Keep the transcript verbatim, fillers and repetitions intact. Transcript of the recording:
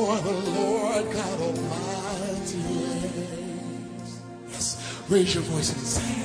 before the Lord God Almighty. Yes, raise your voice and sing.